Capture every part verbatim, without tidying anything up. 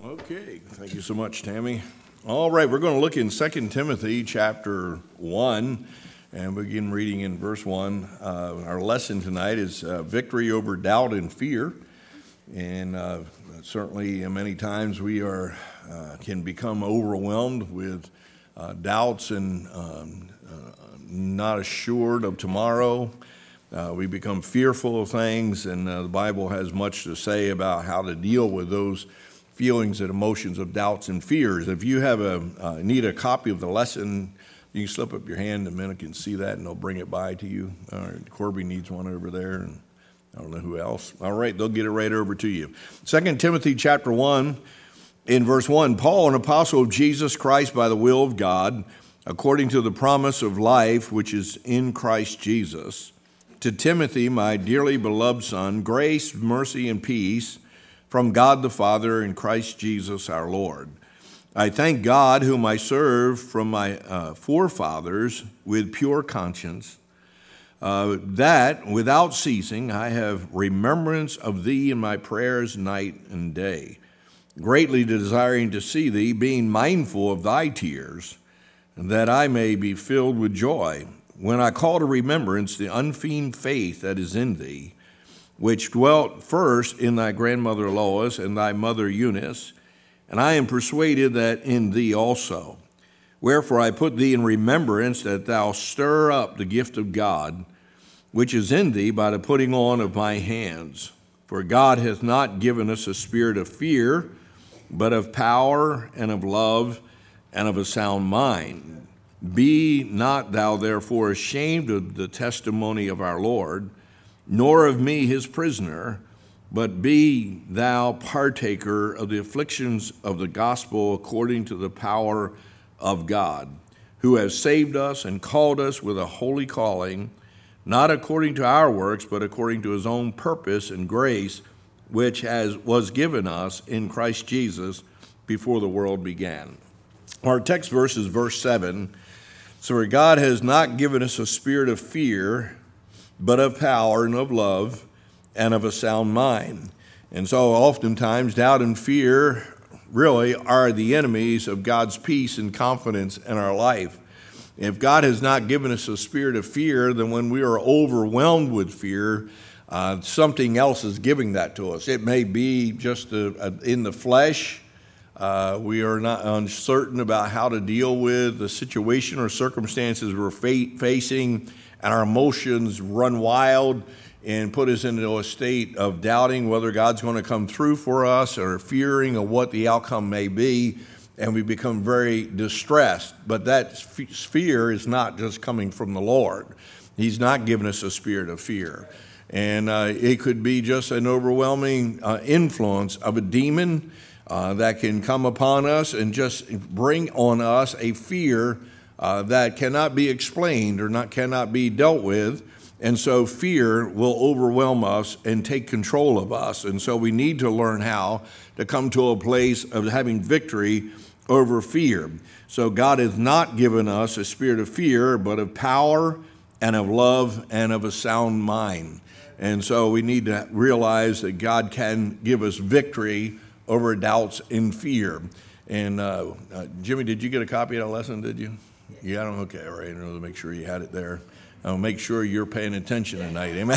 Okay, thank you so much, Tammy. All right, we're going to look in Second Timothy chapter one and begin reading in verse one. Uh, our lesson tonight is uh, victory over doubt and fear. And uh, certainly many times we are uh, can become overwhelmed with uh, doubts and um, uh, not assured of tomorrow. Uh, we become fearful of things, and uh, the Bible has much to say about how to deal with those feelings and emotions of doubts and fears. If you have a uh, need a copy of the lesson, you can slip up your hand, and men can see that, and they'll bring it by to you. Uh, Corby needs one over there, and I don't know who else. All right, they'll get it right over to you. Second Timothy chapter one, in verse one, Paul, an apostle of Jesus Christ by the will of God, according to the promise of life which is in Christ Jesus, to Timothy, my dearly beloved son, grace, mercy, and peace from God the Father and Christ Jesus our Lord. I thank God, whom I serve from my uh, forefathers with pure conscience, uh, that without ceasing I have remembrance of thee in my prayers night and day, greatly desiring to see thee, being mindful of thy tears, that I may be filled with joy, when I call to remembrance the unfeigned faith that is in thee, which dwelt first in thy grandmother Lois and thy mother Eunice, and I am persuaded that in thee also. Wherefore I put thee in remembrance that thou stir up the gift of God, which is in thee by the putting on of my hands. For God hath not given us a spirit of fear, but of power and of love and of a sound mind. Be not thou therefore ashamed of the testimony of our Lord, nor of me his prisoner, but be thou partaker of the afflictions of the gospel according to the power of God, who has saved us and called us with a holy calling, not according to our works, but according to his own purpose and grace, which has was given us in Christ Jesus before the world began. Our text verse is verse seven. So God has not given us a spirit of fear, but of power and of love and of a sound mind. And so oftentimes doubt and fear really are the enemies of God's peace and confidence in our life. If God has not given us a spirit of fear, then when we are overwhelmed with fear, uh, something else is giving that to us. It may be just a, a, in the flesh. Uh, we are not uncertain about how to deal with the situation or circumstances we're fa- facing, and our emotions run wild and put us into a state of doubting whether God's going to come through for us or fearing of what the outcome may be, and we become very distressed. But that fear is not just coming from the Lord. He's not given us a spirit of fear. And uh, it could be just an overwhelming uh, influence of a demon uh, that can come upon us and just bring on us a fear Uh, that cannot be explained or not cannot be dealt with, and so fear will overwhelm us and take control of us. And so we need to learn how to come to a place of having victory over fear. So God has not given us a spirit of fear, but of power and of love and of a sound mind. And so we need to realize that God can give us victory over doubts and fear. And uh, uh, Jimmy, did you get a copy of that lesson, did you? Yeah, I don't, okay, all right, I want to make sure you had it there. I'll make sure you're paying attention tonight, amen?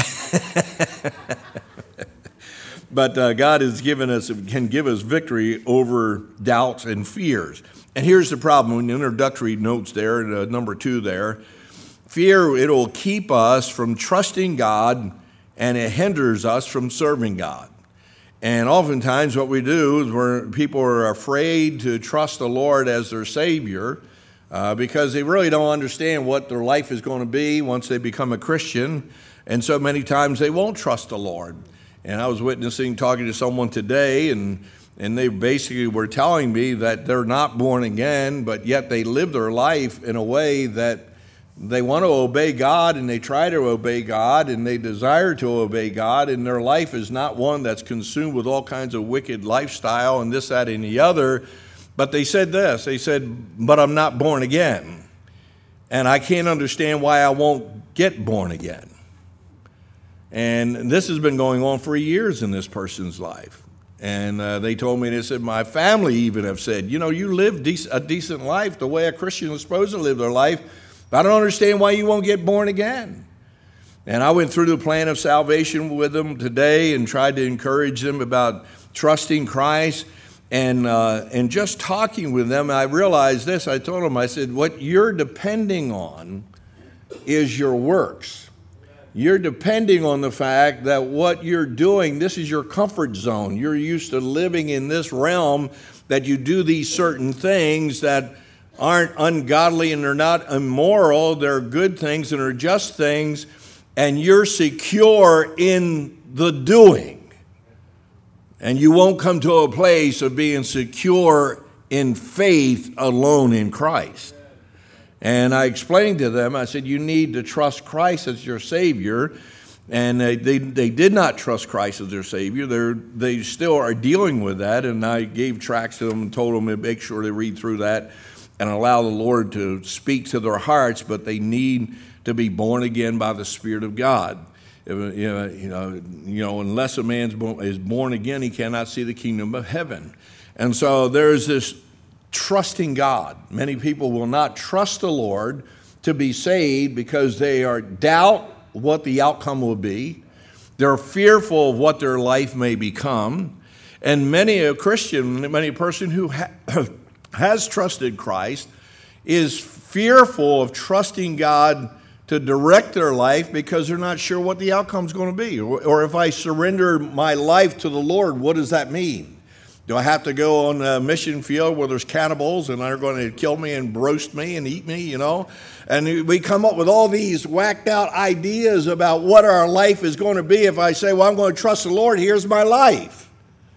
But uh, God has given us, can give us victory over doubts and fears. And here's the problem, in the introductory notes there, uh, number two there, fear, it'll keep us from trusting God, and it hinders us from serving God. And oftentimes what we do is where people are afraid to trust the Lord as their Savior, Uh, because they really don't understand what their life is going to be once they become a Christian. And so many times they won't trust the Lord. And I was witnessing, talking to someone today, and, and they basically were telling me that they're not born again, but yet they live their life in a way that they want to obey God, and they try to obey God, and they desire to obey God, and their life is not one that's consumed with all kinds of wicked lifestyle and this, that, and the other. But they said this, they said, but I'm not born again, and I can't understand why I won't get born again. And this has been going on for years in this person's life. And uh, they told me, they said, my family even have said, you know, you live dec- a decent life the way a Christian is supposed to live their life. But I don't understand why you won't get born again. And I went through the plan of salvation with them today and tried to encourage them about trusting Christ. And uh, and just talking with them, I realized this. I told them, I said, what you're depending on is your works. You're depending on the fact that what you're doing, this is your comfort zone. You're used to living in this realm, that you do these certain things that aren't ungodly and they're not immoral. They're good things and are just things, and you're secure in the doing. And you won't come to a place of being secure in faith alone in Christ. And I explained to them, I said, you need to trust Christ as your Savior. And they, they, they did not trust Christ as their Savior. They're, they still are dealing with that. And I gave tracts to them and told them to make sure they read through that and allow the Lord to speak to their hearts. But they need to be born again by the Spirit of God. You know, you know, you know unless a man is born again, he cannot see the kingdom of heaven. And so there's this trusting God. Many people will not trust the Lord to be saved because they are doubt what the outcome will be. They're fearful of what their life may become. And many a Christian, many a person who ha- has trusted Christ is fearful of trusting God to direct their life because they're not sure what the outcome is going to be. Or, or if I surrender my life to the Lord, what does that mean? Do I have to go on a mission field where there's cannibals and they're going to kill me and roast me and eat me, you know? And we come up with all these whacked out ideas about what our life is going to be. If I say, well, I'm going to trust the Lord, here's my life.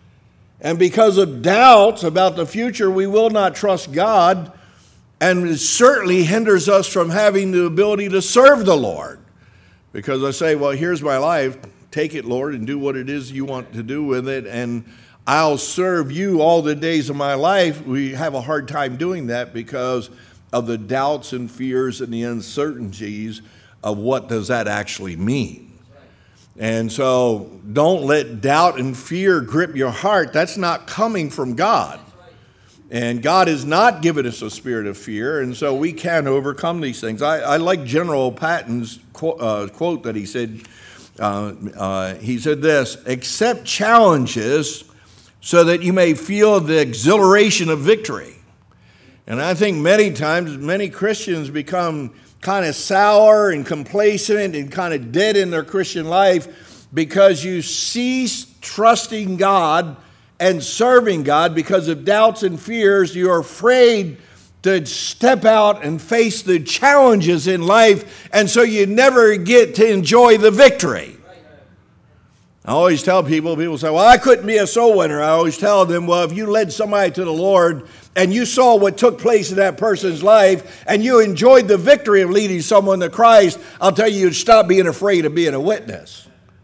And because of doubts about the future, we will not trust God. And it certainly hinders us from having the ability to serve the Lord. Because I say, well, here's my life. Take it, Lord, and do what it is you want to do with it. And I'll serve you all the days of my life. We have a hard time doing that because of the doubts and fears and the uncertainties of what does that actually mean. And so don't let doubt and fear grip your heart. That's not coming from God. And God has not given us a spirit of fear, and so we can overcome these things. I, I like General Patton's quote, uh, quote that he said. Uh, uh, he said this: accept challenges so that you may feel the exhilaration of victory. And I think many times, many Christians become kind of sour and complacent and kind of dead in their Christian life because you cease trusting God and serving God because of doubts and fears. You're afraid to step out and face the challenges in life, and so you never get to enjoy the victory. I always tell people, people say, well, I couldn't be a soul winner. I always tell them, well, if you led somebody to the Lord and you saw what took place in that person's life and you enjoyed the victory of leading someone to Christ, I'll tell you, you'd stop being afraid of being a witness.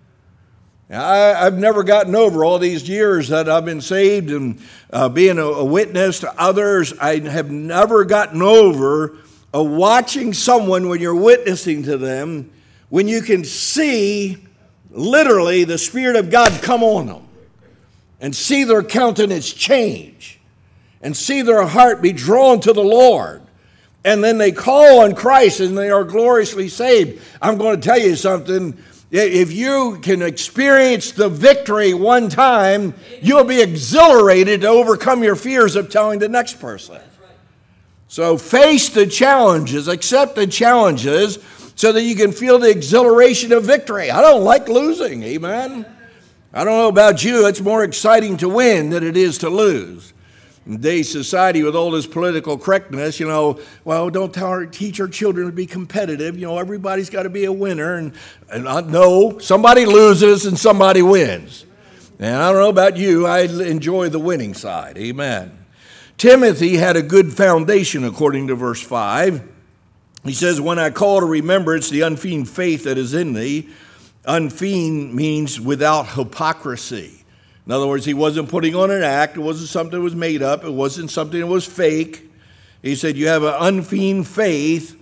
I, I've never gotten over all these years that I've been saved and uh, being a, a witness to others. I have never gotten over uh, watching someone when you're witnessing to them, when you can see literally the Spirit of God come on them and see their countenance change and see their heart be drawn to the Lord. And then they call on Christ and they are gloriously saved. I'm going to tell you something. If you can experience the victory one time, you'll be exhilarated to overcome your fears of telling the next person. So face the challenges, accept the challenges so that you can feel the exhilaration of victory. I don't like losing, amen? I don't know about you, it's more exciting to win than it is to lose. In today's society with all this political correctness, you know, well, don't tell our, teach our children to be competitive. You know, everybody's got to be a winner. And, and I, no, somebody loses and somebody wins. And I don't know about you, I enjoy the winning side. Amen. Timothy had a good foundation according to verse five. He says, when I call to remembrance the unfeigned faith that is in thee. Unfeigned means without hypocrisy. In other words, he wasn't putting on an act. It wasn't something that was made up. It wasn't something that was fake. He said, you have an unfeigned faith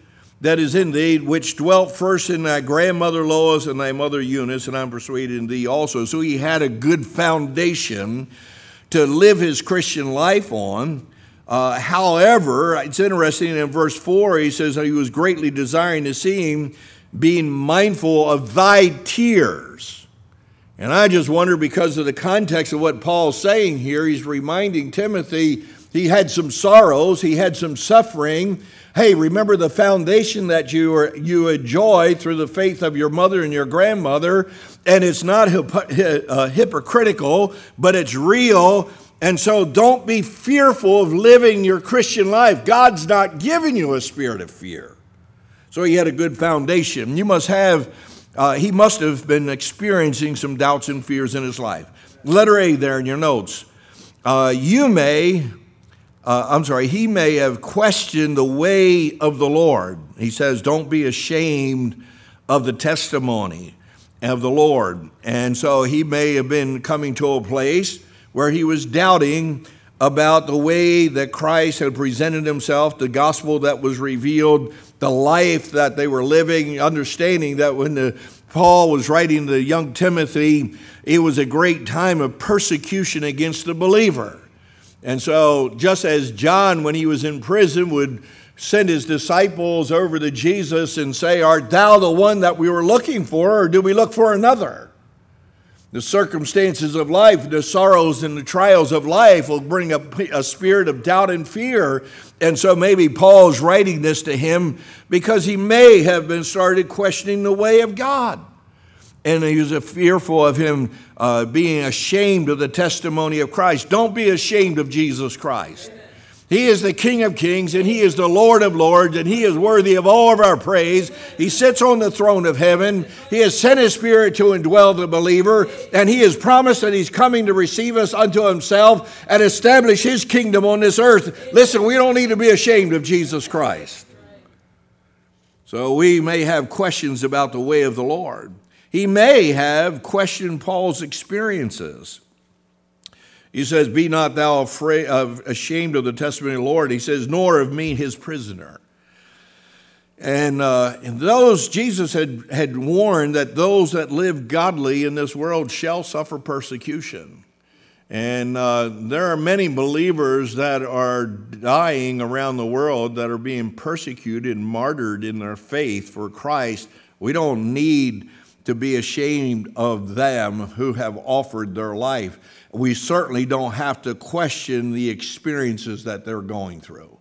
that is in thee, which dwelt first in thy grandmother Lois and thy mother Eunice, and I'm persuaded in thee also. So he had a good foundation to live his Christian life on. Uh, however, it's interesting in verse four, he says that he was greatly desiring to see him, being mindful of thy tears. And I just wonder, because of the context of what Paul's saying here, he's reminding Timothy he had some sorrows, he had some suffering. Hey, remember the foundation that you are, you enjoy through the faith of your mother and your grandmother, and it's not hip, uh, hypocritical, but it's real. And so don't be fearful of living your Christian life. God's not giving you a spirit of fear. So he had a good foundation. You must have, uh, he must have been experiencing some doubts and fears in his life. Letter A there in your notes. Uh, you may... Uh, I'm sorry, he may have questioned the way of the Lord. He says, don't be ashamed of the testimony of the Lord. And so he may have been coming to a place where he was doubting about the way that Christ had presented himself, the gospel that was revealed, the life that they were living, understanding that when the, Paul was writing to young Timothy, it was a great time of persecution against the believer. And so just as John, when he was in prison, would send his disciples over to Jesus and say, art thou the one that we were looking for, or do we look for another? The circumstances of life, the sorrows and the trials of life will bring a, a spirit of doubt and fear. And so maybe Paul's writing this to him because he may have been started questioning the way of God. And he was fearful of him uh, being ashamed of the testimony of Christ. Don't be ashamed of Jesus Christ. He is the King of kings, and he is the Lord of lords, and he is worthy of all of our praise. He sits on the throne of heaven. He has sent his Spirit to indwell the believer, and he has promised that he's coming to receive us unto himself and establish his kingdom on this earth. Listen, we don't need to be ashamed of Jesus Christ. So we may have questions about the way of the Lord. He may have questioned Paul's experiences. He says, be not thou afraid of, ashamed of the testimony of the Lord. He says, nor of me, his prisoner. And, uh, and those, Jesus had, had warned that those that live godly in this world shall suffer persecution. And uh, there are many believers that are dying around the world that are being persecuted and martyred in their faith for Christ. We don't need to be ashamed of them who have offered their life. We certainly don't have to question the experiences that they're going through.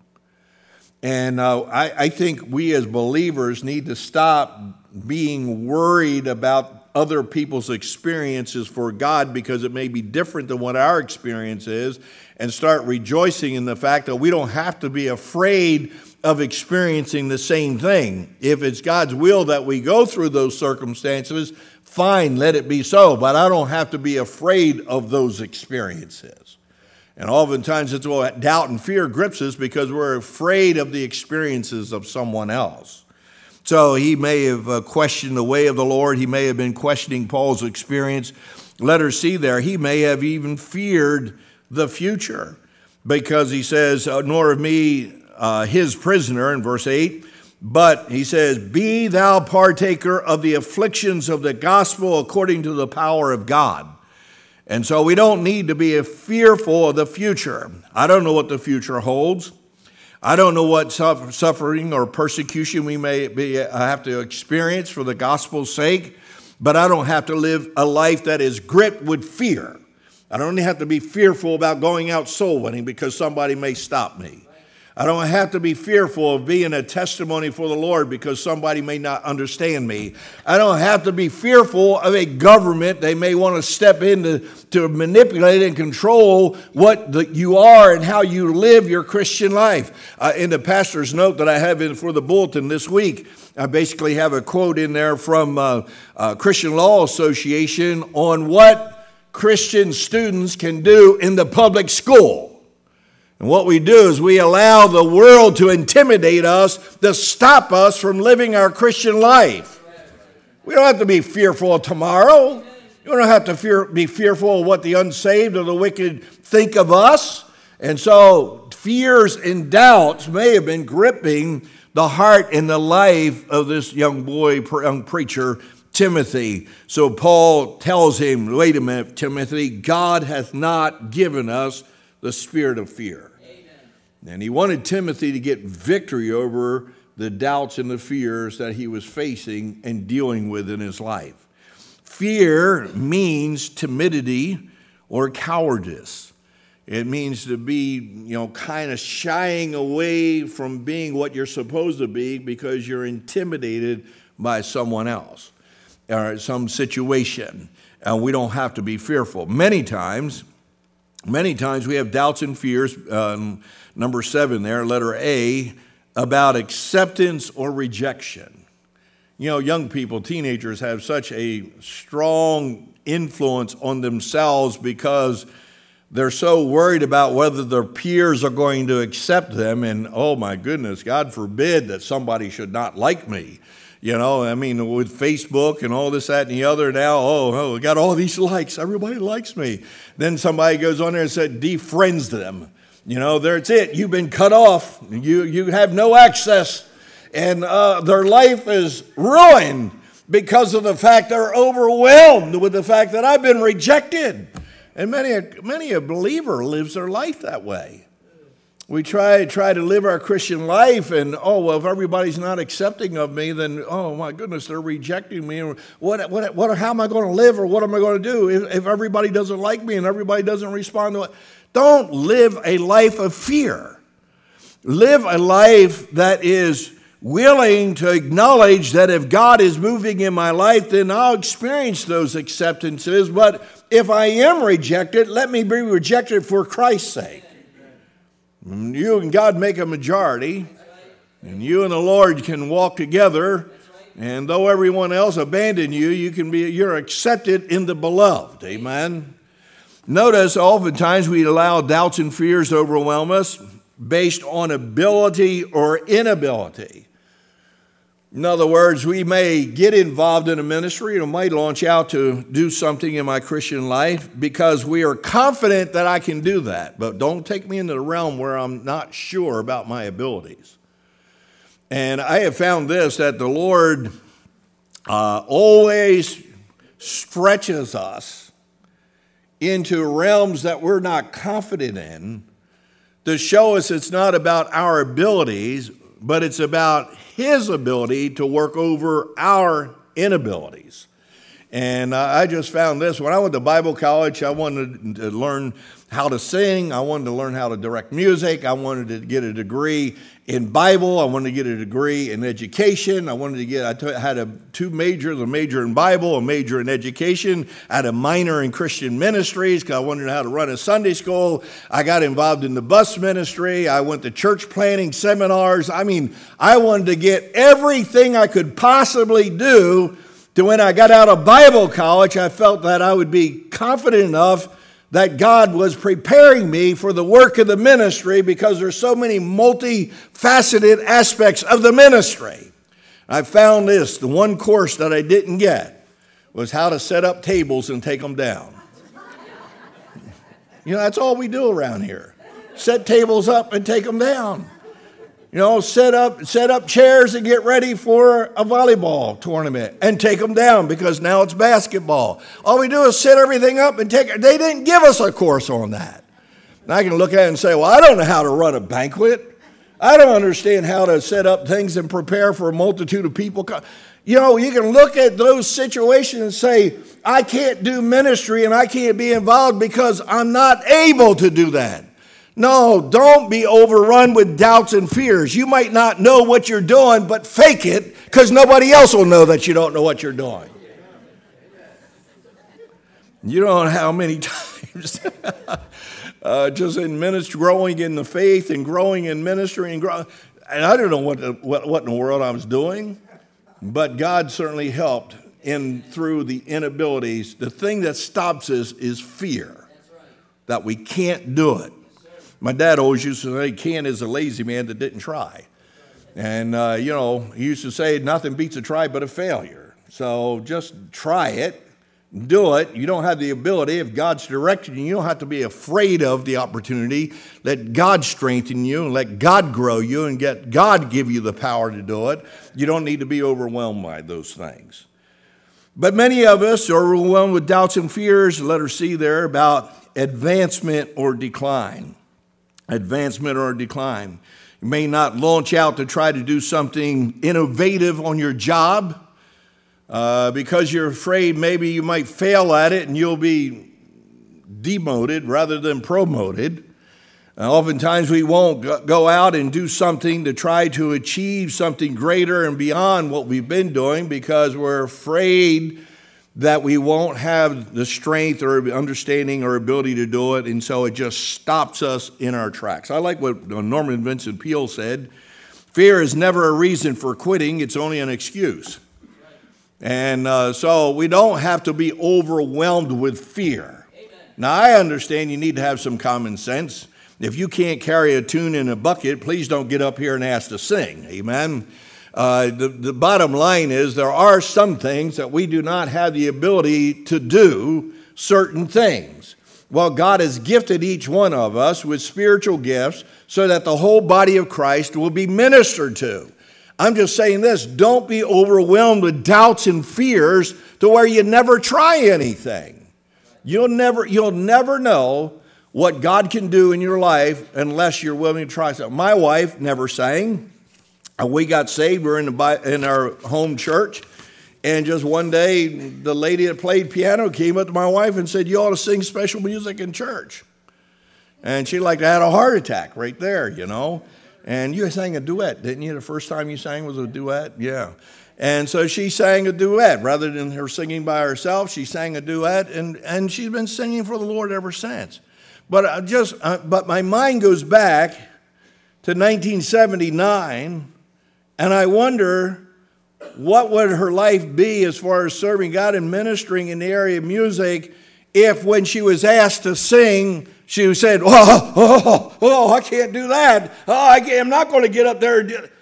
And uh, I, I think we as believers need to stop being worried about other people's experiences for God because it may be different than what our experience is, and start rejoicing in the fact that we don't have to be afraid of experiencing the same thing. If it's God's will that we go through those circumstances, fine, let it be so. But I don't have to be afraid of those experiences. And oftentimes it's what doubt and fear grips us because we're afraid of the experiences of someone else. So he may have uh, questioned the way of the Lord. He may have been questioning Paul's experience. Let her see there. He may have even feared the future because he says, nor of me, Uh, his prisoner in verse eight, but he says, be thou partaker of the afflictions of the gospel according to the power of God. And so we don't need to be fearful of the future. I don't know what the future holds. I don't know what suffering or persecution we may be, have to experience for the gospel's sake, but I don't have to live a life that is gripped with fear. I don't have to be fearful about going out soul winning because somebody may stop me. I don't have to be fearful of being a testimony for the Lord because somebody may not understand me. I don't have to be fearful of a government. They may want to step in to, to manipulate and control what the, you are and how you live your Christian life. Uh, in the pastor's note that I have in for the bulletin this week, I basically have a quote in there from uh, uh, Christian Law Association on what Christian students can do in the public school. And what we do is we allow the world to intimidate us, to stop us from living our Christian life. We don't have to be fearful of tomorrow. You don't have to fear, be fearful of what the unsaved or the wicked think of us. And so fears and doubts may have been gripping the heart and the life of this young boy, young preacher, Timothy. So Paul tells him, wait a minute, Timothy, God hath not given us the spirit of fear. Amen. And he wanted Timothy to get victory over the doubts and the fears that he was facing and dealing with in his life. Fear means timidity or cowardice. It means to be, you know, kind of shying away from being what you're supposed to be because you're intimidated by someone else or some situation. And we don't have to be fearful. Many times, many times we have doubts and fears, um, number seven there, letter A, about acceptance or rejection. You know, young people, teenagers have such a strong influence on themselves because they're so worried about whether their peers are going to accept them. And, oh, my goodness, God forbid that somebody should not like me. You know, I mean, with Facebook and all this, that, and the other now, oh, oh, we got all these likes. Everybody likes me. Then somebody goes on there and said, defriends them. You know, that's it. You've been cut off. You, you have no access. And uh, their life is ruined because of the fact they're overwhelmed with the fact that I've been rejected. And many a, many a believer lives their life that way. We try, try to live our Christian life and, oh, well, if everybody's not accepting of me, then, oh, my goodness, they're rejecting me. What, what, what, how am I going to live or what am I going to do if, if everybody doesn't like me and everybody doesn't respond to it? Don't live a life of fear. Live a life that is willing to acknowledge that if God is moving in my life, then I'll experience those acceptances. But if I am rejected, let me be rejected for Christ's sake. You and God make a majority, and you and the Lord can walk together. And though everyone else abandon you, you can be you're accepted in the beloved. Amen. Notice, oftentimes we allow doubts and fears to overwhelm us based on ability or inability. In other words, we may get involved in a ministry or might launch out to do something in my Christian life because we are confident that I can do that. But don't take me into the realm where I'm not sure about my abilities. And I have found this, that the Lord uh, always stretches us into realms that we're not confident in to show us it's not about our abilities, but it's about His ability to work over our inabilities. And uh, I just found this. When I went to Bible college, I wanted to learn how to sing. I wanted to learn how to direct music. I wanted to get a degree in Bible. I wanted to get a degree in education. I wanted to get, I t- had a, two majors, a major in Bible, a major in education. I had a minor in Christian ministries because I wanted to know how to run a Sunday school. I got involved in the bus ministry. I went to church planning seminars. I mean, I wanted to get everything I could possibly do to when I got out of Bible college, I felt that I would be confident enough that God was preparing me for the work of the ministry because there's so many multifaceted aspects of the ministry. I found this, the one course that I didn't get was how to set up tables and take them down. You know, that's all we do around here. Set tables up and take them down. You know, set up set up chairs and get ready for a volleyball tournament and take them down because now it's basketball. All we do is set everything up and take it. They didn't give us a course on that. And I can look at it and say, well, I don't know how to run a banquet. I don't understand how to set up things and prepare for a multitude of people. You know, you can look at those situations and say, I can't do ministry and I can't be involved because I'm not able to do that. No, don't be overrun with doubts and fears. You might not know what you're doing, but fake it because nobody else will know that you don't know what you're doing. You don't know how many times uh, just in ministry, growing in the faith and growing in ministry and growing. And I don't know what, the, what, what in the world I was doing, but God certainly helped in through the inabilities. The thing that stops us is fear, that we can't do it. My dad always used to say, "Ken is a lazy man that didn't try." And, uh, you know, he used to say, nothing beats a try but a failure. So just try it. do it. You don't have the ability. If God's directing you, you don't have to be afraid of the opportunity. Let God strengthen you and let God grow you and get God give you the power to do it. You don't need to be overwhelmed by those things. But many of us are overwhelmed with doubts and fears, letter C there, about advancement or decline. Advancement or decline. You may not launch out to try to do something innovative on your job uh, because you're afraid maybe you might fail at it and you'll be demoted rather than promoted. Uh, oftentimes we won't go out and do something to try to achieve something greater and beyond what we've been doing because we're afraid that we won't have the strength or understanding or ability to do it, and so it just stops us in our tracks. I like what Norman Vincent Peale said. Fear is never a reason for quitting, it's only an excuse. And uh, so we don't have to be overwhelmed with fear. Amen. Now, I understand you need to have some common sense. If you can't carry a tune in a bucket, please don't get up here and ask to sing. Amen. Uh, the, the bottom line is there are some things that we do not have the ability to do certain things. Well, God has gifted each one of us with spiritual gifts so that the whole body of Christ will be ministered to. I'm just saying this, don't be overwhelmed with doubts and fears to where you never try anything. You'll never, you'll never know what God can do in your life unless you're willing to try something. My wife never sang. We got saved. We were in, the, in our home church. And just one day, the lady that played piano came up to my wife and said, you ought to sing special music in church. And she like had a heart attack right there, you know. And you sang a duet, didn't you? The first time you sang was a duet? Yeah. And so she sang a duet. Rather than her singing by herself, she sang a duet. And, and she's been singing for the Lord ever since. But I just, uh, but my mind goes back to nineteen seventy-nine, and I wonder what would her life be as far as serving God and ministering in the area of music if when she was asked to sing, she said, oh, oh, oh, I can't do that. Oh, I can't, I'm not going to get up there and do it.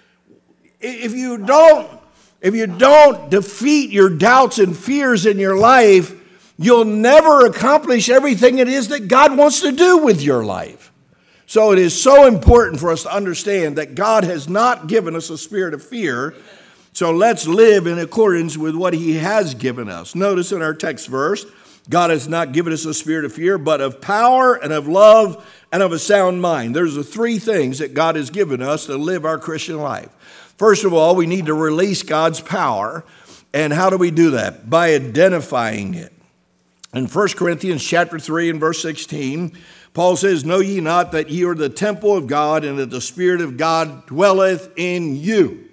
If you don't, if you don't defeat your doubts and fears in your life, you'll never accomplish everything it is that God wants to do with your life. So it is so important for us to understand that God has not given us a spirit of fear. So let's live in accordance with what he has given us. Notice in our text verse, God has not given us a spirit of fear, but of power and of love and of a sound mind. There's the three things that God has given us to live our Christian life. First of all, we need to release God's power. And how do we do that? By identifying it. In First Corinthians chapter three and verse sixteen, Paul says, know ye not that ye are the temple of God and that the Spirit of God dwelleth in you.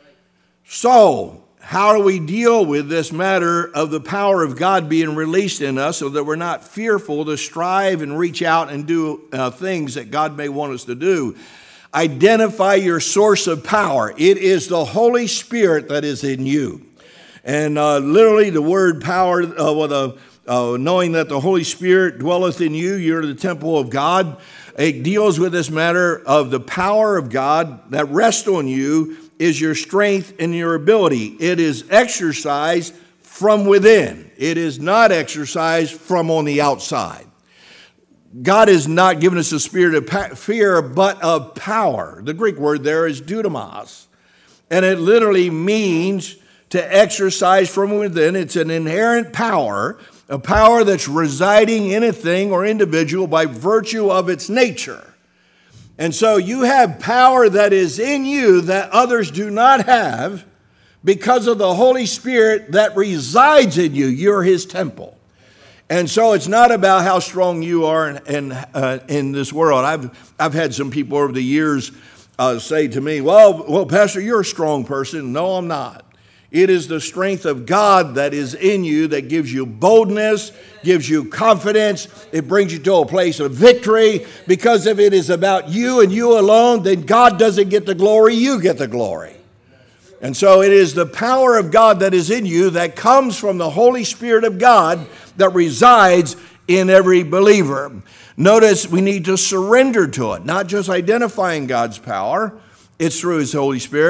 So, how do we deal with this matter of the power of God being released in us so that we're not fearful to strive and reach out and do uh, things that God may want us to do? Identify your source of power. It is the Holy Spirit that is in you. And uh, literally the word power, uh, with a Uh, knowing that the Holy Spirit dwelleth in you, you're the temple of God. It deals with this matter of the power of God that rests on you is your strength and your ability. It is exercised from within. It is not exercised from on the outside. God has not given us a spirit of fear, but of power. The Greek word there is dunamis, and it literally means to exercise from within. It's an inherent power, a power that's residing in a thing or individual by virtue of its nature. And so you have power that is in you that others do not have because of the Holy Spirit that resides in you. You're his temple. And so it's not about how strong you are in, in, uh, in this world. I've, I've had some people over the years uh, say to me, well, well, Pastor, you're a strong person. No, I'm not. It is the strength of God that is in you that gives you boldness, gives you confidence. It brings you to a place of victory. Because if it is about you and you alone, then God doesn't get the glory, you get the glory. And so it is the power of God that is in you that comes from the Holy Spirit of God that resides in every believer. Notice we need to surrender to it, not just identifying God's power. It's through his Holy Spirit.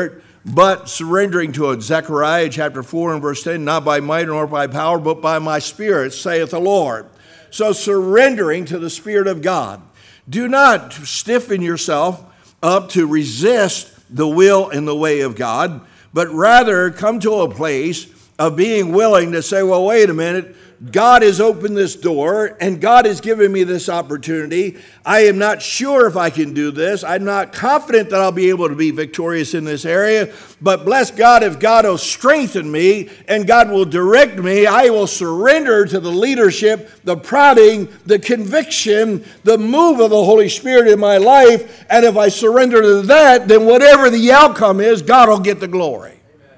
but surrendering to it. Zechariah chapter four and verse ten, not by might nor by power, but by my Spirit, saith the Lord. So surrendering to the Spirit of God. Do not stiffen yourself up to resist the will and the way of God, but rather come to a place of being willing to say, well, wait a minute, God has opened this door and God has given me this opportunity. I am not sure if I can do this. I'm not confident that I'll be able to be victorious in this area, but bless God if God will strengthen me and God will direct me. I will surrender to the leadership, the prodding, the conviction, the move of the Holy Spirit in my life. And if I surrender to that, then whatever the outcome is, God will get the glory.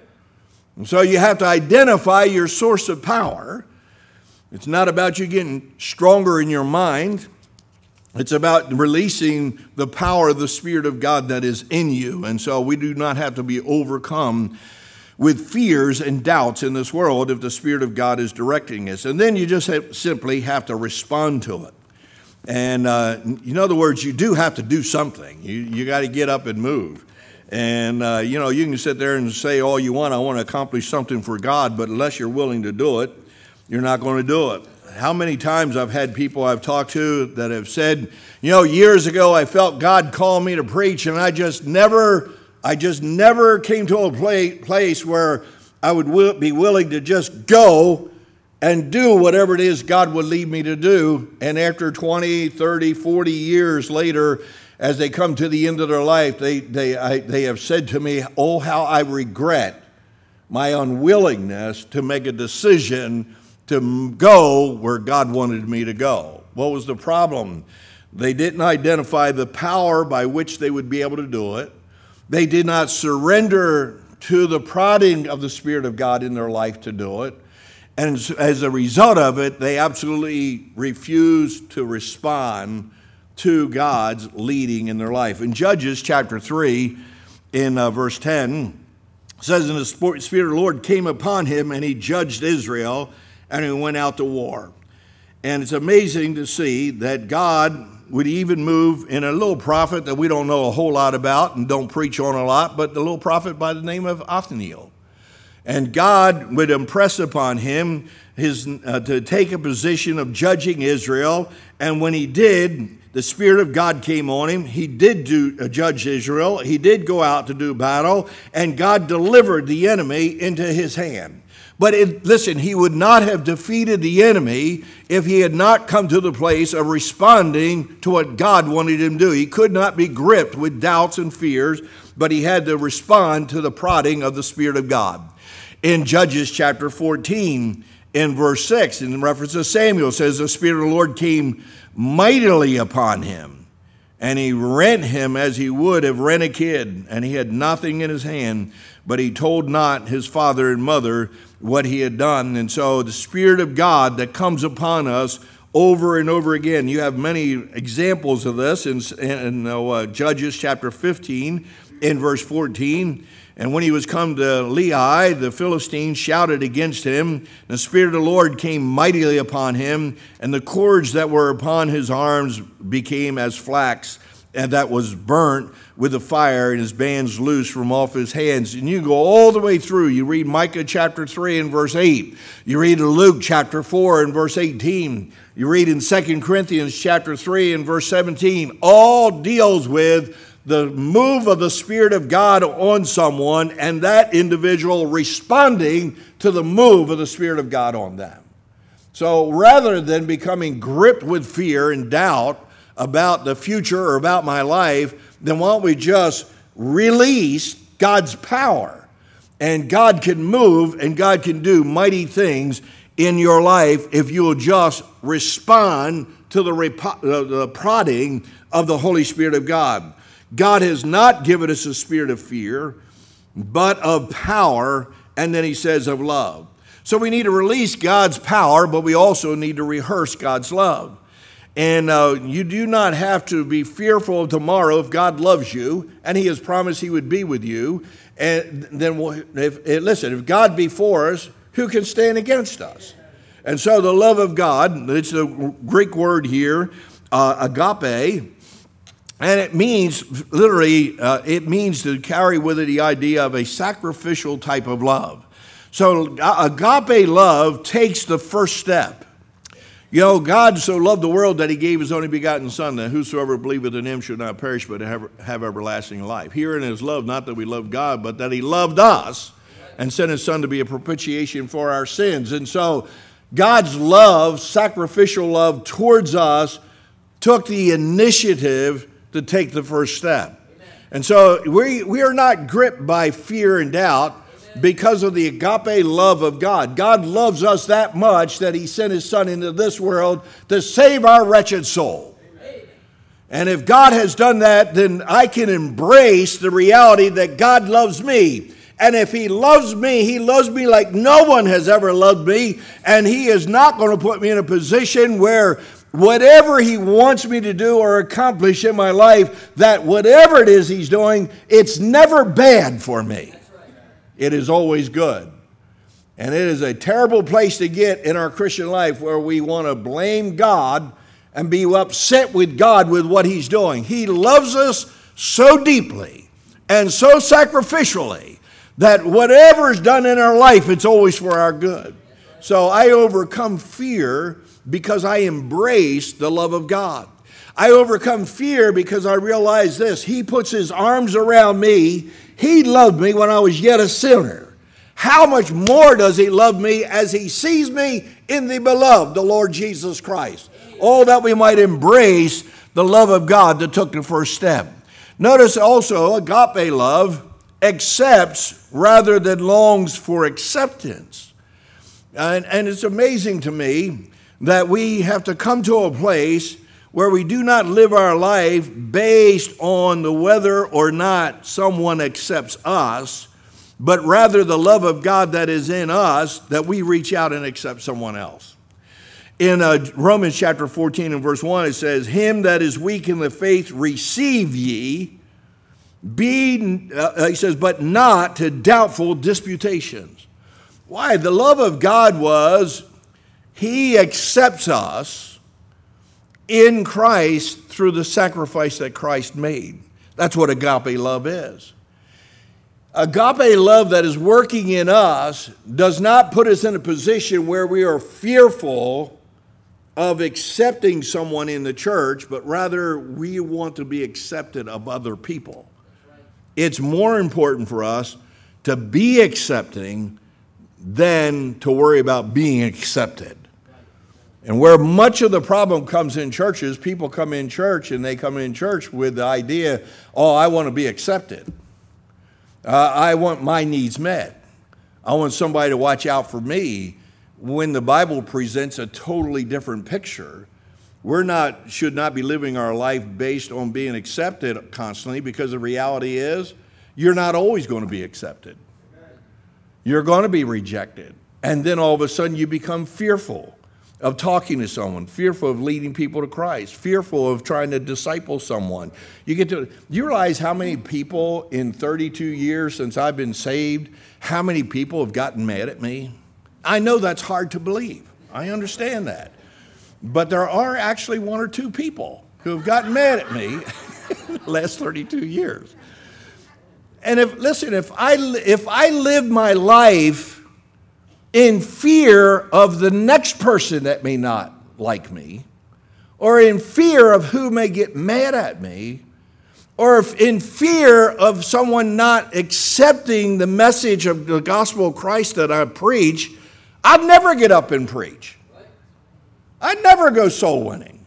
And so you have to identify your source of power. It's not about you getting stronger in your mind. It's about releasing the power of the Spirit of God that is in you. And so we do not have to be overcome with fears and doubts in this world if the Spirit of God is directing us. And then you just have, simply have to respond to it. And uh, in other words, you do have to do something. You, you got to get up and move. And, uh, you know, you can sit there and say all you want, I want to accomplish something for God, but unless you're willing to do it, you're not going to do it. How many times I've had people I've talked to that have said, you know, years ago I felt God call me to preach, and I just never, I just never came to a place where I would be willing to just go and do whatever it is God would lead me to do. And after twenty, thirty, forty years later, as they come to the end of their life, they they I, they have said to me, oh, how I regret my unwillingness to make a decision to go where God wanted me to go. What was the problem? They didn't identify the power by which they would be able to do it. They did not surrender to the prodding of the Spirit of God in their life to do it. And as a result of it, they absolutely refused to respond to God's leading in their life. In Judges chapter three, in uh, verse ten, it says, and the Spirit of the Lord came upon him, and he judged Israel, and he went out to war. And it's amazing to see that God would even move in a little prophet that we don't know a whole lot about and don't preach on a lot, but the little prophet by the name of Othniel. And God would impress upon him his uh, to take a position of judging Israel. And when he did, the Spirit of God came on him. He did do uh, judge Israel. He did go out to do battle, and God delivered the enemy into his hand. But it, listen, he would not have defeated the enemy if he had not come to the place of responding to what God wanted him to do. He could not be gripped with doubts and fears, but he had to respond to the prodding of the Spirit of God. In Judges chapter fourteen, in verse six, in reference to Samuel, it says, the Spirit of the Lord came mightily upon him, and he rent him as he would have rent a kid, and he had nothing in his hand, but he told not his father and mother what he had done. And so the Spirit of God that comes upon us over and over again, you have many examples of this in, in uh, Judges chapter fifteen, in verse fourteen. And when he was come to Lehi, the Philistines shouted against him. The Spirit of the Lord came mightily upon him, and the cords that were upon his arms became as flax, and that was burnt with the fire, and his bands loose from off his hands. And you go all the way through. You read Micah chapter three and verse eight. You read Luke chapter four and verse eighteen. You read in Second Corinthians chapter three and verse seventeen. All deals with the move of the Spirit of God on someone and that individual responding to the move of the Spirit of God on them. So rather than becoming gripped with fear and doubt about the future or about my life, then why don't we just release God's power? And God can move and God can do mighty things in your life if you will just respond to the, rep- the prodding of the Holy Spirit of God. God has not given us a spirit of fear, but of power, and then he says of love. So we need to release God's power, but we also need to rehearse God's love. And uh, you do not have to be fearful of tomorrow if God loves you, and he has promised he would be with you. And then, if, listen, if God be for us, who can stand against us? And so the love of God, it's a Greek word here, uh, agape, And it means, literally, uh, it means to carry with it the idea of a sacrificial type of love. So agape love takes the first step. You know, God so loved the world that he gave his only begotten Son, that whosoever believeth in him should not perish but have, have everlasting life. Herein is love, not that we love God, but that he loved us and sent his Son to be a propitiation for our sins. And so God's love, sacrificial love towards us, took the initiative to take the first step. Amen. And so we, we are not gripped by fear and doubt. Amen. Because of the agape love of God. God loves us that much that he sent his Son into this world to save our wretched soul. Amen. And if God has done that, then I can embrace the reality that God loves me. And if he loves me, he loves me like no one has ever loved me. And he is not going to put me in a position where whatever he wants me to do or accomplish in my life, that whatever it is he's doing, it's never bad for me. It is always good. And it is a terrible place to get in our Christian life where we want to blame God and be upset with God with what he's doing. He loves us so deeply and so sacrificially that whatever's done in our life, it's always for our good. So I overcome fear because I embrace the love of God. I overcome fear because I realize this. He puts his arms around me. He loved me when I was yet a sinner. How much more does he love me as he sees me in the beloved, the Lord Jesus Christ? Oh, that we might embrace the love of God that took the first step. Notice also, agape love accepts rather than longs for acceptance. And, and it's amazing to me that we have to come to a place where we do not live our life based on the whether or not someone accepts us, but rather the love of God that is in us, that we reach out and accept someone else. In uh, Romans chapter fourteen and verse one, it says, him that is weak in the faith receive ye, be, uh, he says, but not to doubtful disputations. Why? The love of God was, he accepts us in Christ through the sacrifice that Christ made. That's what agape love is. Agape love that is working in us does not put us in a position where we are fearful of accepting someone in the church, but rather we want to be accepted of other people. It's more important for us to be accepting than to worry about being accepted. And where much of the problem comes in churches, people come in church and they come in church with the idea, oh, I want to be accepted. Uh, I want my needs met. I want somebody to watch out for me. When the Bible presents a totally different picture, we're not, should not be living our life based on being accepted constantly, because the reality is you're not always going to be accepted. You're going to be rejected. And then all of a sudden you become fearful of talking to someone, fearful of leading people to Christ, fearful of trying to disciple someone. You get to, you realize how many people in thirty-two years since I've been saved, how many people have gotten mad at me? I know that's hard to believe. I understand that. But there are actually one or two people who have gotten mad at me in the last thirty-two years. And if, listen, if I, if I live my life in fear of the next person that may not like me, or in fear of who may get mad at me, or if in fear of someone not accepting the message of the gospel of Christ that I preach, I'd never get up and preach. I'd never go soul winning.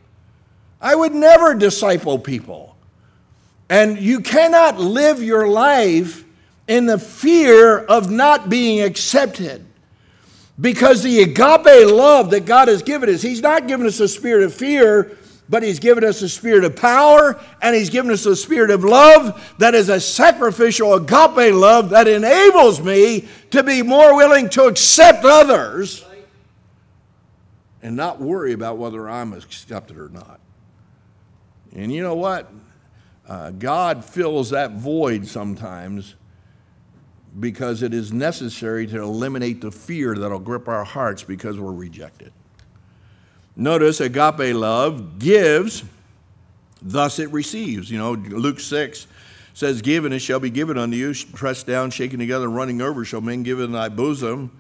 I would never disciple people. And you cannot live your life in the fear of not being accepted. Because the agape love that God has given us, he's not given us a spirit of fear, but he's given us a spirit of power, and he's given us a spirit of love that is a sacrificial agape love that enables me to be more willing to accept others and not worry about whether I'm accepted or not. And you know what? Uh, God fills that void sometimes because it is necessary to eliminate the fear that will grip our hearts because we're rejected. Notice agape love gives thus it receives. You know, Luke six says, give and it shall be given unto you, pressed down, shaken together, running over, shall men give in thy bosom.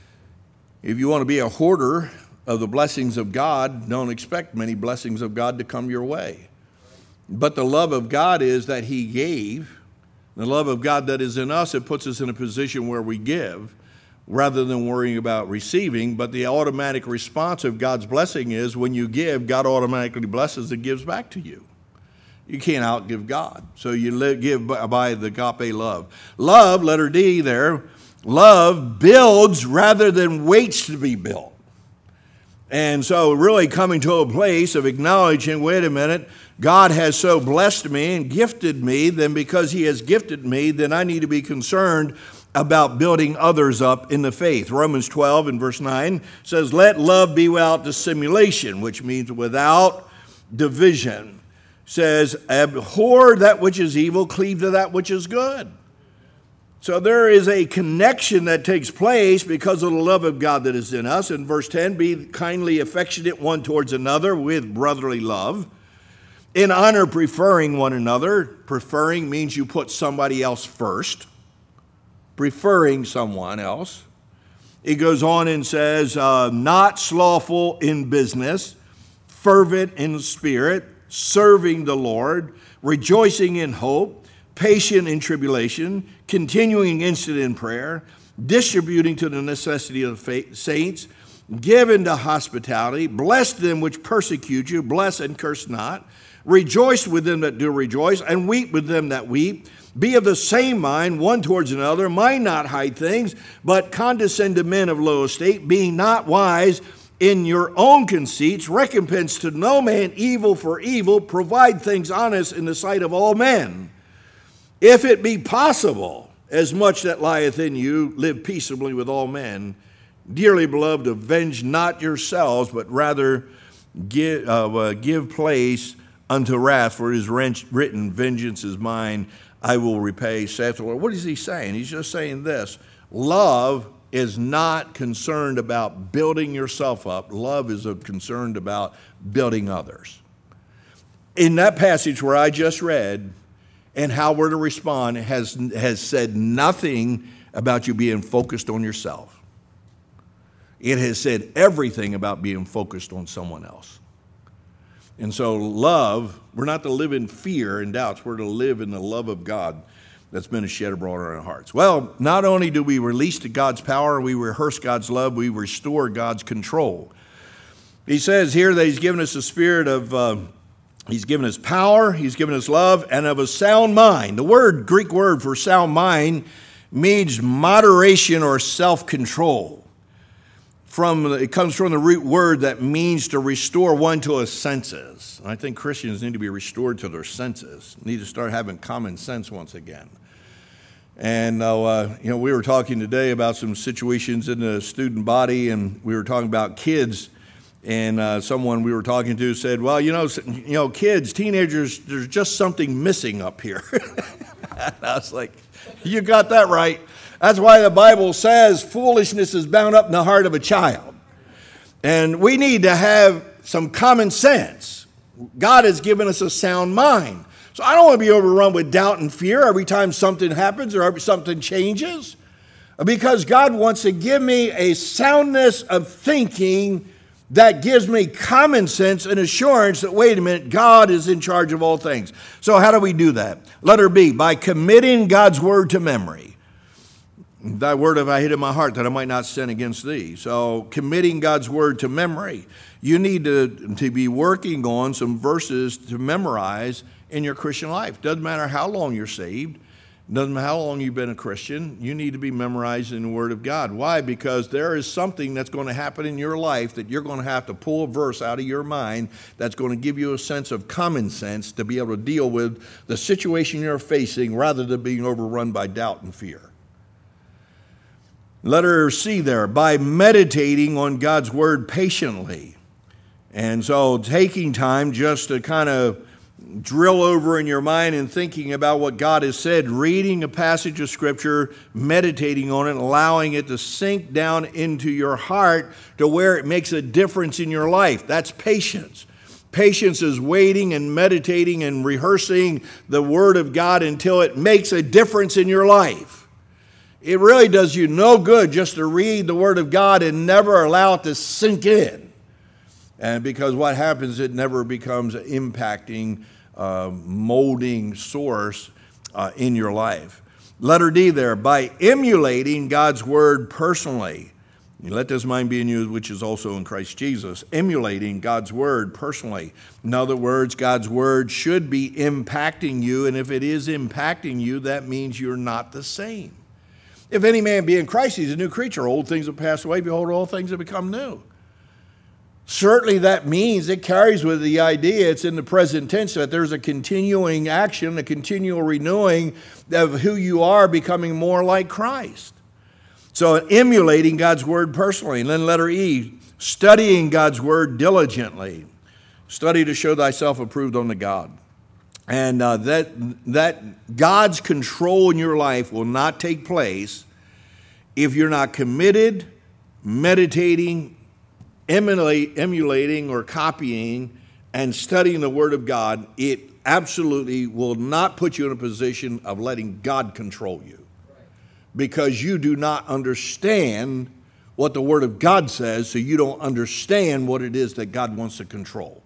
If you want to be a hoarder of the blessings of God, don't expect many blessings of God to come your way. But the love of God is that he gave. The love of God that is in us, it puts us in a position where we give rather than worrying about receiving. But the automatic response of God's blessing is when you give, God automatically blesses and gives back to you. You can't outgive God. So you live, give by the agape love. Love, letter D there, love builds rather than waits to be built. And so really coming to a place of acknowledging, wait a minute, God has so blessed me and gifted me, then because he has gifted me, then I need to be concerned about building others up in the faith. Romans twelve and verse nine says, let love be without dissimulation, which means without division. Says, abhor that which is evil, cleave to that which is good. So there is a connection that takes place because of the love of God that is in us. In verse ten, be kindly affectionate one towards another with brotherly love. In honor, preferring one another. Preferring means you put somebody else first. Preferring someone else. It goes on and says, uh, not slothful in business, fervent in spirit, serving the Lord, rejoicing in hope, patient in tribulation, continuing instant in prayer, distributing to the necessity of the saints, given to hospitality, bless them which persecute you, bless and curse not, rejoice with them that do rejoice, and weep with them that weep. Be of the same mind one towards another, mind not high things, but condescend to men of low estate, being not wise in your own conceits, recompense to no man evil for evil, provide things honest in the sight of all men. If it be possible, as much that lieth in you, live peaceably with all men. Dearly beloved, avenge not yourselves, but rather give, uh, uh, give place unto wrath, for it is written, vengeance is mine, I will repay, saith the Lord. What is he saying? He's just saying this. Love is not concerned about building yourself up. Love is concerned about building others. In that passage where I just read, and how we're to respond, has, has said nothing about you being focused on yourself. It has said everything about being focused on someone else. And so love, we're not to live in fear and doubts. We're to live in the love of God that's been shed abroad in our hearts. Well, not only do we release to God's power, we rehearse God's love, we restore God's control. He says here that he's given us a spirit of, uh, he's given us power, he's given us love, and of a sound mind. The word, Greek word for sound mind means moderation or self-control. From, it comes from the root word that means to restore one to his senses. I think Christians need to be restored to their senses, need to start having common sense once again. And, uh, you know, we were talking today about some situations in the student body, and we were talking about kids, and uh, someone we were talking to said, well, you know, you know, kids, teenagers, there's just something missing up here. And I was like, you got that right. That's why the Bible says foolishness is bound up in the heart of a child. And we need to have some common sense. God has given us a sound mind. So I don't want to be overrun with doubt and fear every time something happens or every something changes. Because God wants to give me a soundness of thinking that gives me common sense and assurance that, wait a minute, God is in charge of all things. So how do we do that? Letter B, by committing God's word to memory. Thy word have I hid in my heart that I might not sin against thee. So committing God's word to memory. You need to, to be working on some verses to memorize in your Christian life. Doesn't matter how long you're saved. Doesn't matter how long you've been a Christian. You need to be memorizing the word of God. Why? Because there is something that's going to happen in your life that you're going to have to pull a verse out of your mind that's going to give you a sense of common sense to be able to deal with the situation you're facing rather than being overrun by doubt and fear. Letter C there, by meditating on God's word patiently. And so taking time just to kind of drill over in your mind and thinking about what God has said, reading a passage of Scripture, meditating on it, allowing it to sink down into your heart to where it makes a difference in your life. That's patience. Patience is waiting and meditating and rehearsing the Word of God until it makes a difference in your life. It really does you no good just to read the Word of God and never allow it to sink in. And because what happens, it never becomes an impacting, uh, molding source uh, in your life. Letter D there, by emulating God's Word personally. You let this mind be in you, which is also in Christ Jesus, emulating God's Word personally. In other words, God's Word should be impacting you, and if it is impacting you, that means you're not the same. If any man be in Christ, he's a new creature. Old things have passed away, behold, all things have become new. Certainly that means it carries with the idea, it's in the present tense, that there's a continuing action, a continual renewing of who you are becoming more like Christ. So emulating God's Word personally. And then letter E, studying God's Word diligently. Study to show thyself approved unto God. And uh, that, that God's control in your life will not take place if you're not committed, meditating, emulate, emulating or copying and studying the Word of God. It absolutely will not put you in a position of letting God control you, because you do not understand what the Word of God says, so you don't understand what it is that God wants to control.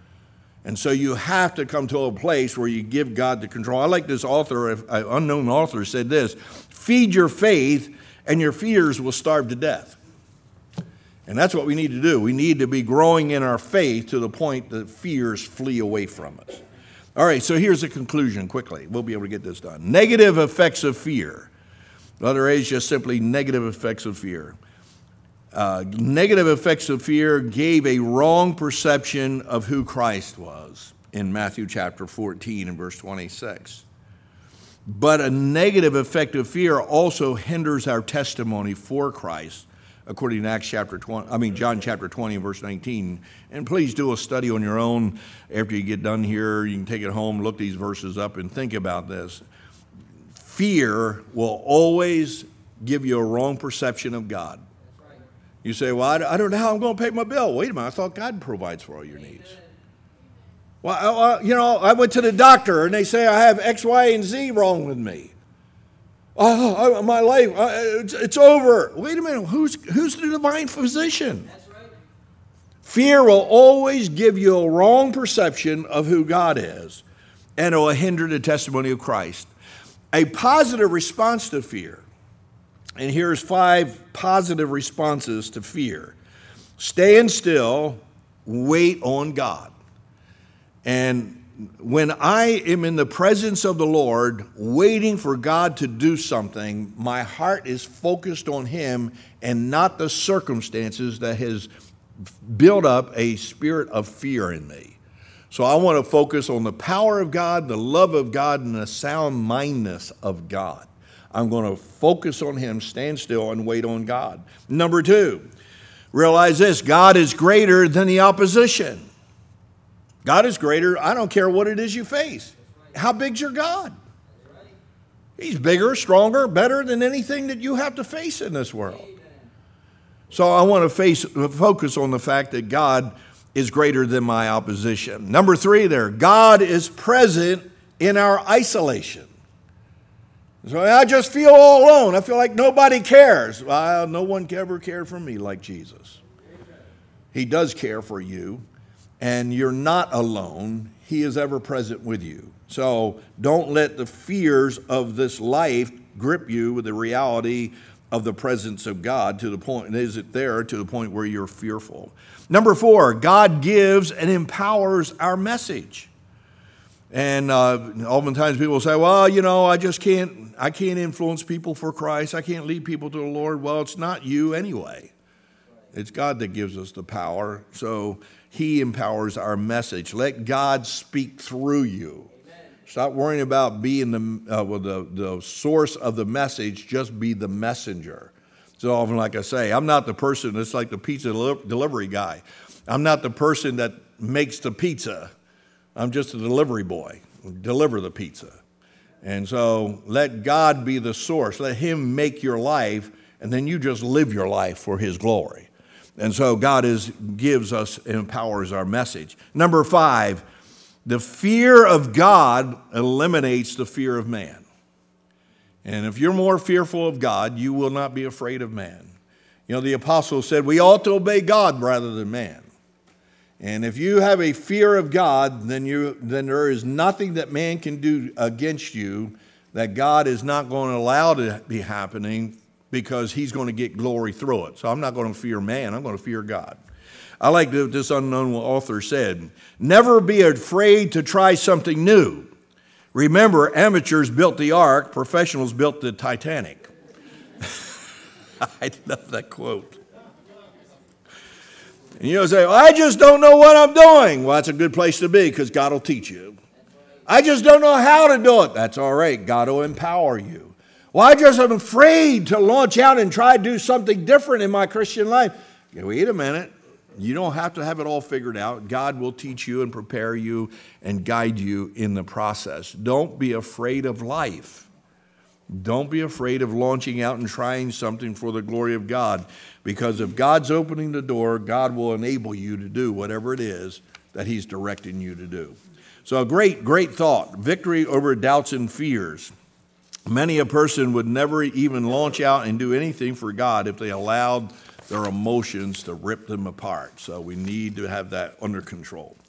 And so you have to come to a place where you give God the control. I like this author, an unknown author, said this: feed your faith and your fears will starve to death. And that's what we need to do. We need to be growing in our faith to the point that fears flee away from us. All right, so here's the conclusion quickly. We'll be able to get this done. Negative effects of fear. Letter A is just simply negative effects of fear. Uh, negative effects of fear gave a wrong perception of who Christ was in Matthew chapter fourteen and verse twenty-six. But a negative effect of fear also hinders our testimony for Christ, according to Acts chapter twenty, I mean John chapter twenty and verse nineteen. And please do a study on your own after you get done here. You can take it home, look these verses up, and think about this. Fear will always give you a wrong perception of God. You say, well, I don't know how I'm going to pay my bill. Wait a minute, I thought God provides for all your needs. Well, I, you know, I went to the doctor and they say I have X, Y, and Z wrong with me. Oh, my life, it's, it's over. Wait a minute, who's, who's the divine physician? That's right. Fear will always give you a wrong perception of who God is, and it will hinder the testimony of Christ. A positive response to fear. And here's five positive responses to fear. Stand still, wait on God. And when I am in the presence of the Lord, waiting for God to do something, my heart is focused on Him and not the circumstances that has built up a spirit of fear in me. So I want to focus on the power of God, the love of God, and the sound mindedness of God. I'm going to focus on Him, stand still, and wait on God. Number two, realize this: God is greater than the opposition. God is greater. I don't care what it is you face. How big's your God? He's bigger, stronger, better than anything that you have to face in this world. So I want to face, focus on the fact that God is greater than my opposition. Number three there, God is present in our isolation. So I just feel all alone. I feel like nobody cares. Well, no one ever cared for me like Jesus. He does care for you, and you're not alone. He is ever present with you. So don't let the fears of this life grip you with the reality of the presence of God to the point, is it there to the point where you're fearful. Number four, God gives and empowers our message. And uh, oftentimes people say, well, you know, I just can't, I can't influence people for Christ. I can't lead people to the Lord. Well, it's not you anyway. It's God that gives us the power. So He empowers our message. Let God speak through you. Stop worrying about being the, uh, well, the, the source of the message. Just be the messenger. So often, like I say, I'm not the person that's like the pizza delivery guy. I'm not the person that makes the pizza. I'm just a delivery boy. Deliver the pizza. And so let God be the source. Let Him make your life, and then you just live your life for His glory. And so God is, gives us and empowers our message. Number five, the fear of God eliminates the fear of man. And if you're more fearful of God, you will not be afraid of man. You know, the apostle said we ought to obey God rather than man. And if you have a fear of God, then you then there is nothing that man can do against you that God is not going to allow to be happening, because he's going to get glory through it. So I'm not going to fear man, I'm going to fear God. I like what this unknown author said. Never be afraid to try something new. Remember, amateurs built the ark, professionals built the Titanic. I love that quote. And you know, say, well, I just don't know what I'm doing. Well, that's a good place to be, because God will teach you. I just don't know how to do it. That's all right. God will empower you. Well, I just am afraid to launch out and try to do something different in my Christian life. Okay, wait a minute. You don't have to have it all figured out. God will teach you and prepare you and guide you in the process. Don't be afraid of life. Don't be afraid of launching out and trying something for the glory of God, because if God's opening the door, God will enable you to do whatever it is that he's directing you to do. So a great, great thought. Victory over doubts and fears. Many a person would never even launch out and do anything for God if they allowed their emotions to rip them apart. So we need to have that under control.